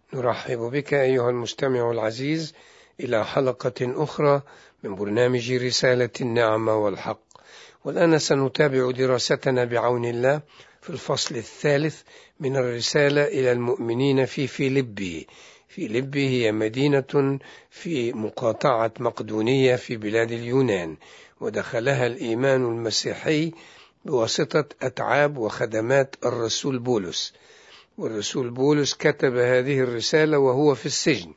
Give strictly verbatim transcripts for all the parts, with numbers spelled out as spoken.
نرحب بك أيها المستمع العزيز إلى حلقة أخرى من برنامج رسالة النعمة والحق. والآن سنتابع دراستنا بعون الله في الفصل الثالث من الرسالة إلى المؤمنين في فيلبي. فيلبي هي مدينة في مقاطعة مقدونية في بلاد اليونان، ودخلها الإيمان المسيحي بواسطة أتعاب وخدمات الرسول بولس. والرسول بولس كتب هذه الرسالة وهو في السجن.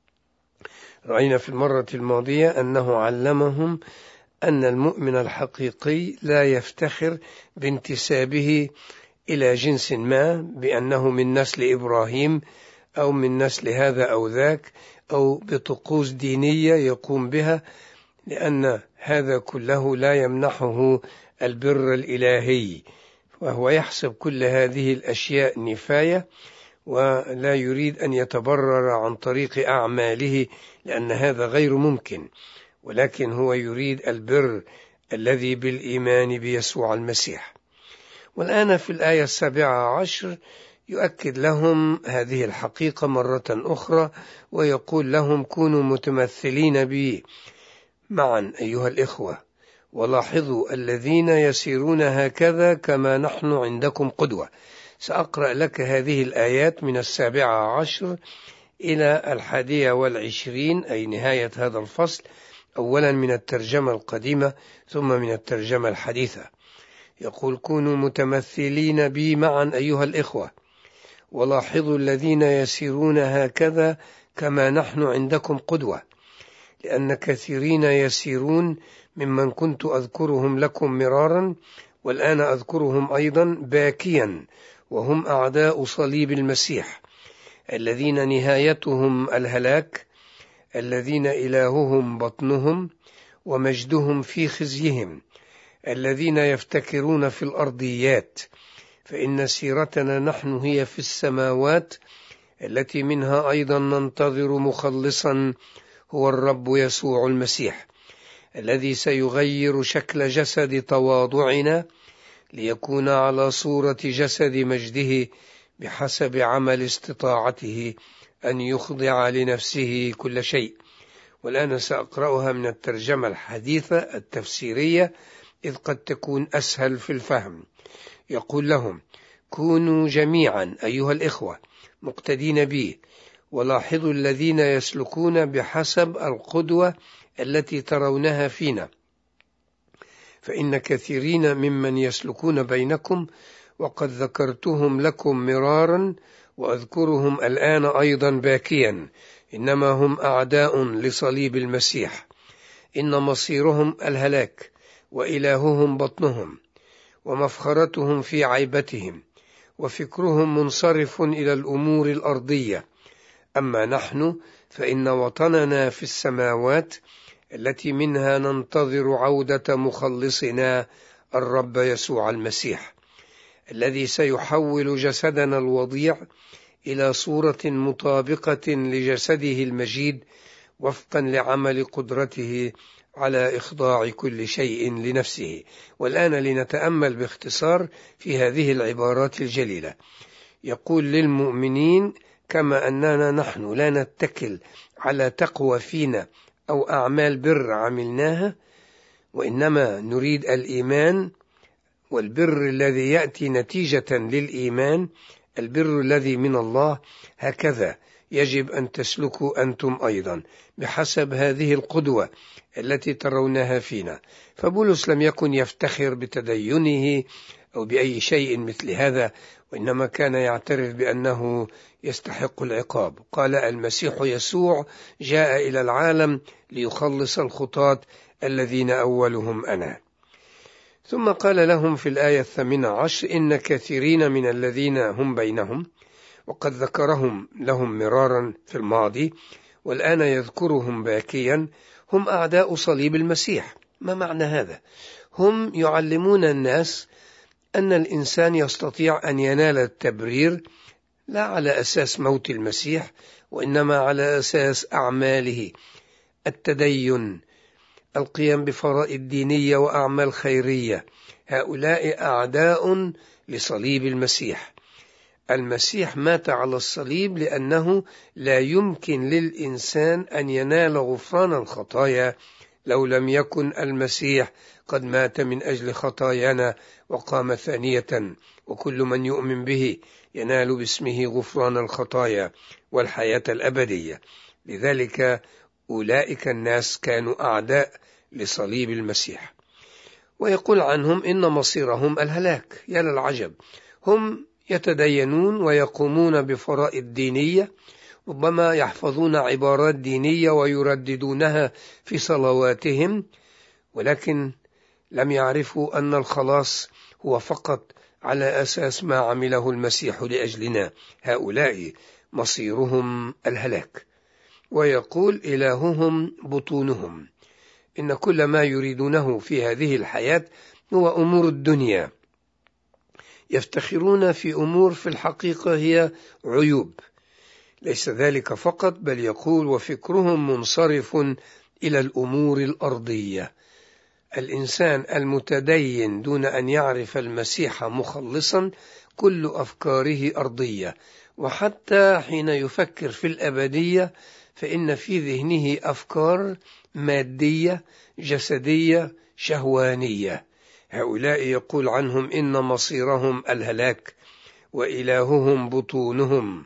رأينا في المرة الماضية أنه علمهم أن المؤمن الحقيقي لا يفتخر بانتسابه إلى جنس ما، بأنه من نسل إبراهيم أو من نسل هذا أو ذاك، أو بطقوس دينية يقوم بها، لأن هذا كله لا يمنحه البر الإلهي، وهو يحسب كل هذه الأشياء نفاية، ولا يريد أن يتبرر عن طريق أعماله، لأن هذا غير ممكن، ولكن هو يريد البر الذي بالإيمان بيسوع المسيح. والآن في الآية السابعة عشر يؤكد لهم هذه الحقيقة مرة أخرى، ويقول لهم: كونوا متمثلين بي معا أيها الإخوة، ولاحظوا الذين يسيرون هكذا كما نحن عندكم قدوة. سأقرأ لك هذه الآيات من السابعة عشر إلى الحادية والعشرين، أي نهاية هذا الفصل، أولا من الترجمة القديمة ثم من الترجمة الحديثة. يقول: كونوا متمثلين بي معا أيها الإخوة، ولاحظوا الذين يسيرون هكذا كما نحن عندكم قدوة، لأن كثيرين يسيرون ممن كنت أذكرهم لكم مرارا، والآن أذكرهم أيضا باكيا، وهم أعداء صليب المسيح، الذين نهايتهم الهلاك، الذين إلههم بطنهم ومجدهم في خزيهم، الذين يفتكرون في الأرضيات، فإن سيرتنا نحن هي في السماوات، التي منها أيضا ننتظر مخلصا، هو الرب يسوع المسيح، الذي سيغير شكل جسد تواضعنا ليكون على صورة جسد مجده، بحسب عمل استطاعته أن يخضع لنفسه كل شيء. والآن سأقرأها من الترجمة الحديثة التفسيرية، إذ قد تكون أسهل في الفهم. يقول لهم: كونوا جميعا أيها الإخوة مقتدين بي، ولاحظوا الذين يسلكون بحسب القدوة التي ترونها فينا، فإن كثيرين ممن يسلكون بينكم وقد ذكرتهم لكم مرارا، وأذكرهم الآن أيضا باكيا، إنما هم أعداء لصليب المسيح، إن مصيرهم الهلاك، وإلههم بطنهم، ومفخرتهم في عيبتهم، وفكرهم منصرف إلى الأمور الأرضية. أما نحن فإن وطننا في السماوات، التي منها ننتظر عودة مخلصنا الرب يسوع المسيح، الذي سيحول جسدنا الوضيع إلى صورة مطابقة لجسده المجيد، وفقا لعمل قدرته على إخضاع كل شيء لنفسه. والآن لنتأمل باختصار في هذه العبارات الجليلة. يقول: للمؤمنين، كما أننا نحن لا نتكل على تقوى فينا أو أعمال بر عملناها، وإنما نريد الإيمان والبر الذي يأتي نتيجة للإيمان، البر الذي من الله، هكذا يجب أن تسلكوا أنتم أيضا بحسب هذه القدوة التي ترونها فينا. فبولس لم يكن يفتخر بتدينه أو بأي شيء مثل هذا، وإنما كان يعترف بأنه يستحق العقاب. قال: المسيح يسوع جاء إلى العالم ليخلص الخطاة الذين أولهم أنا. ثم قال لهم في الآية الثامنة عشر: إن كثيرين من الذين هم بينهم، وقد ذكرهم لهم مرارا في الماضي، والآن يذكرهم باكيا، هم أعداء صليب المسيح. ما معنى هذا؟ هم يعلمون الناس أن الإنسان يستطيع أن ينال التبرير لا على أساس موت المسيح، وإنما على أساس أعماله، التدين، القيام بفرائض دينية وأعمال خيرية. هؤلاء أعداء لصليب المسيح. المسيح مات على الصليب لأنه لا يمكن للإنسان أن ينال غفران الخطايا لو لم يكن المسيح قد مات من أجل خطايانا وقام ثانية، وكل من يؤمن به ينال باسمه غفران الخطايا والحياة الأبدية. لذلك أولئك الناس كانوا أعداء لصليب المسيح، ويقول عنهم إن مصيرهم الهلاك. يا للعجب، هم يتدينون ويقومون بفرائض دينية، ربما يحفظون عبارات دينية ويرددونها في صلواتهم، ولكن لم يعرفوا أن الخلاص هو فقط على أساس ما عمله المسيح لأجلنا. هؤلاء مصيرهم الهلاك. ويقول إلههم بطونهم، إن كل ما يريدونه في هذه الحياة هو أمور الدنيا، يفتخرون في أمور في الحقيقة هي عيوب. ليس ذلك فقط، بل يقول وفكرهم منصرف إلى الأمور الأرضية. الإنسان المتدين دون أن يعرف المسيح مخلصا كل أفكاره أرضية، وحتى حين يفكر في الأبدية فإن في ذهنه أفكار مادية جسدية شهوانية. هؤلاء يقول عنهم إن مصيرهم الهلاك، وإلههم بطونهم،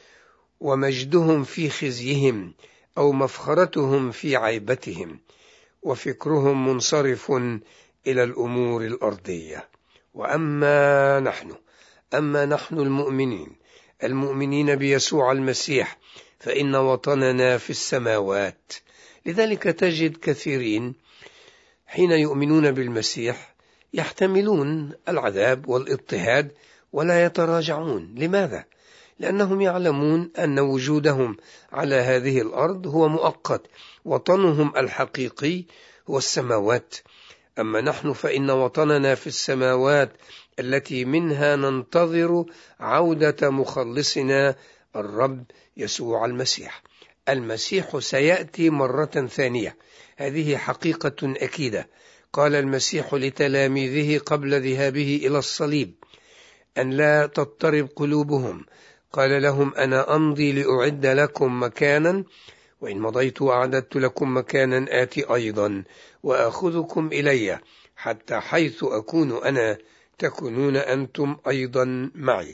ومجدهم في خزيهم أو مفخرتهم في عيبتهم، وفكرهم منصرف إلى الأمور الأرضية. وأما نحن أما نحن المؤمنين المؤمنين بيسوع المسيح فإن وطننا في السماوات. لذلك تجد كثيرين حين يؤمنون بالمسيح يحتملون العذاب والاضطهاد ولا يتراجعون. لماذا؟ لأنهم يعلمون أن وجودهم على هذه الأرض هو مؤقت، وطنهم الحقيقي هو السماوات. أما نحن فإن وطننا في السماوات التي منها ننتظر عودة مخلصنا الرب يسوع المسيح. المسيح سيأتي مرة ثانية، هذه حقيقة أكيدة. قال المسيح لتلاميذه قبل ذهابه إلى الصليب أن لا تضطرب قلوبهم، قال لهم أنا أمضي لأعد لكم مكانا، وإن مضيت وأعددت لكم مكانا آتي أيضا وأخذكم إلي، حتى حيث أكون أنا تكونون أنتم أيضا معي.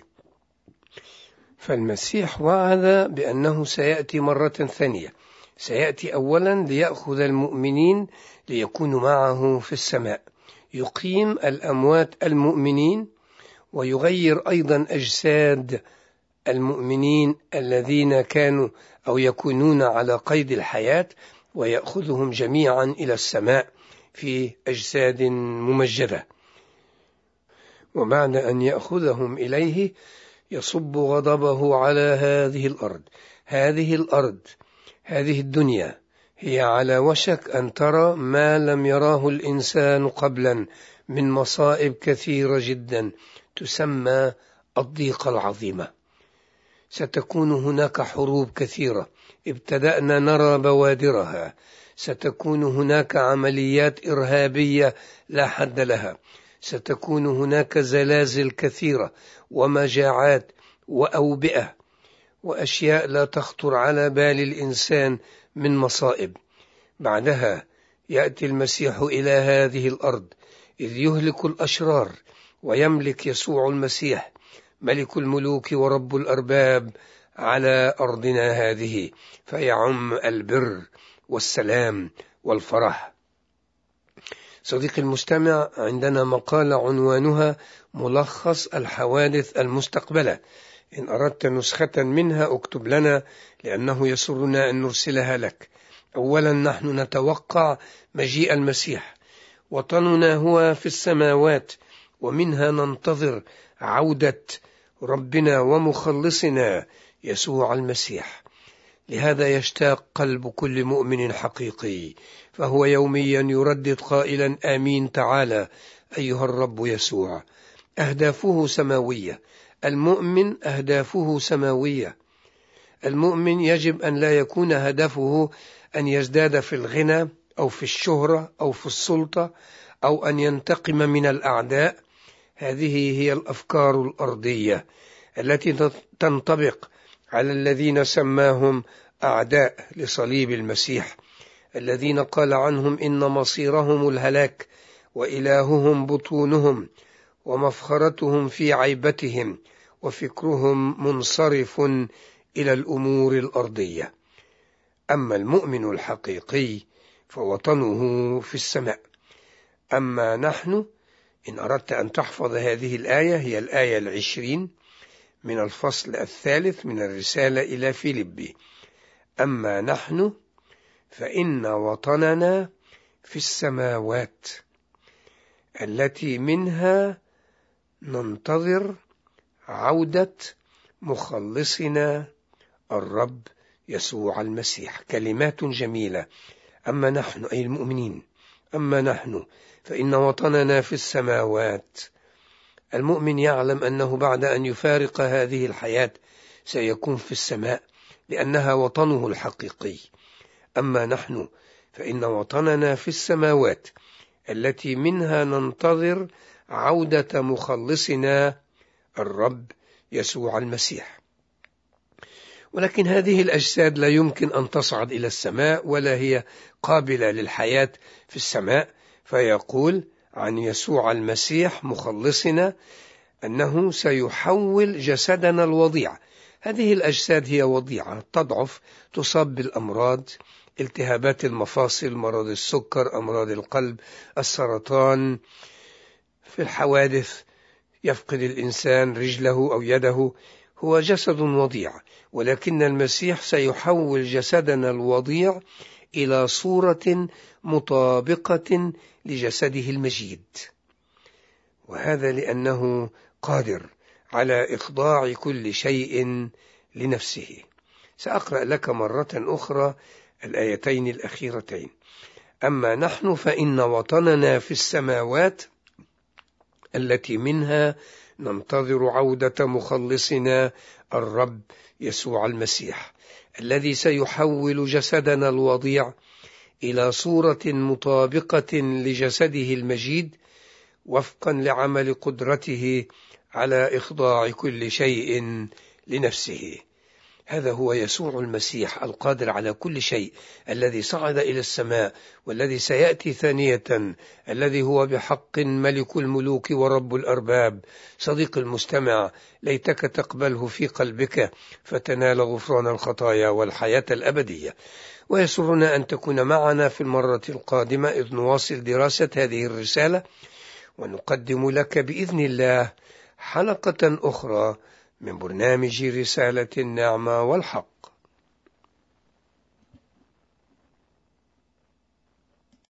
فالمسيح وعد بأنه سيأتي مرة ثانية. سيأتي أولا ليأخذ المؤمنين ليكونوا معه في السماء، يقيم الأموات المؤمنين، ويغير أيضا أجساد المؤمنين الذين كانوا أو يكونون على قيد الحياة، ويأخذهم جميعا إلى السماء في أجساد ممجدة. وبعد أن يأخذهم إليه يصب غضبه على هذه الأرض. هذه الأرض هذه الدنيا هي على وشك أن ترى ما لم يراه الإنسان قبلا من مصائب كثيرة جدا تسمى الضيقة العظيمة. ستكون هناك حروب كثيرة ابتدأنا نرى بوادرها، ستكون هناك عمليات إرهابية لا حد لها، ستكون هناك زلازل كثيرة ومجاعات وأوبئة وأشياء لا تخطر على بال الإنسان من مصائب. بعدها يأتي المسيح إلى هذه الأرض إذ يهلك الأشرار، ويملك يسوع المسيح ملك الملوك ورب الأرباب على أرضنا هذه، فيعم البر والسلام والفرح. صديقي المستمع، عندنا مقالة عنوانها ملخص الحوادث المستقبلة. إن أردت نسخة منها اكتب لنا، لأنه يسرنا أن نرسلها لك. أولا، نحن نتوقع مجيء المسيح، وطننا هو في السماوات، ومنها ننتظر عودة ربنا ومخلصنا يسوع المسيح. لهذا يشتاق قلب كل مؤمن حقيقي، فهو يوميا يردد قائلا آمين تعالى أيها الرب يسوع. أهدافه سماوية، المؤمن أهدافه سماوية. المؤمن يجب أن لا يكون هدفه أن يزداد في الغنى أو في الشهرة أو في السلطة أو أن ينتقم من الأعداء. هذه هي الأفكار الأرضية. التي تنطبق على الذين سماهم أعداء لصليب المسيح، الذين قال عنهم إن مصيرهم الهلاك وإلههم بطونهم ومفخرتهم في عيبتهم وفكرهم منصرف إلى الأمور الأرضية. أما المؤمن الحقيقي فوطنه في السماء. أما نحن، إن أردت أن تحفظ هذه الآية، هي الآية العشرين من الفصل الثالث من الرسالة إلى فيلبي. أما نحن فإن وطننا في السماوات التي منها ننتظر عودة مخلصنا الرب يسوع المسيح. كلمات جميلة. أما نحن أي المؤمنين، أما نحن فإن وطننا في السماوات. المؤمن يعلم أنه بعد أن يفارق هذه الحياة سيكون في السماء، لأنها وطنه الحقيقي. أما نحن فإن وطننا في السماوات التي منها ننتظر عودة مخلصنا الرب يسوع المسيح. ولكن هذه الأجساد لا يمكن أن تصعد إلى السماء، ولا هي قابلة للحياة في السماء. فيقول عن يسوع المسيح مخلصنا أنه سيحول جسدنا الوضيع. هذه الأجساد هي وضيعة، تضعف، تصاب بالأمراض، التهابات المفاصل، مرض السكر، أمراض القلب، السرطان. في الحوادث يفقد الإنسان رجله أو يده. هو جسد وضيع، ولكن المسيح سيحول جسدنا الوضيع إلى صورة مطابقة لجسده المجيد، وهذا لأنه قادر على إخضاع كل شيء لنفسه. سأقرأ لك مرة أخرى الآيتين الأخيرتين. أما نحن فإن وطننا في السماوات التي منها ننتظر عودة مخلصنا الرب يسوع المسيح، الذي سيحول جسدنا الوضيع إلى صورة مطابقة لجسده المجيد، وفقا لعمل قدرته على إخضاع كل شيء لنفسه. هذا هو يسوع المسيح القادر على كل شيء، الذي صعد إلى السماء، والذي سيأتي ثانية، الذي هو بحق ملك الملوك ورب الأرباب. صديق المستمع، ليتك تقبله في قلبك فتنال غفران الخطايا والحياة الأبدية. ويسرنا أن تكون معنا في المرة القادمة إذ نواصل دراسة هذه الرسالة، ونقدم لك بإذن الله حلقة أخرى من برنامج رسالة النعمة والحق.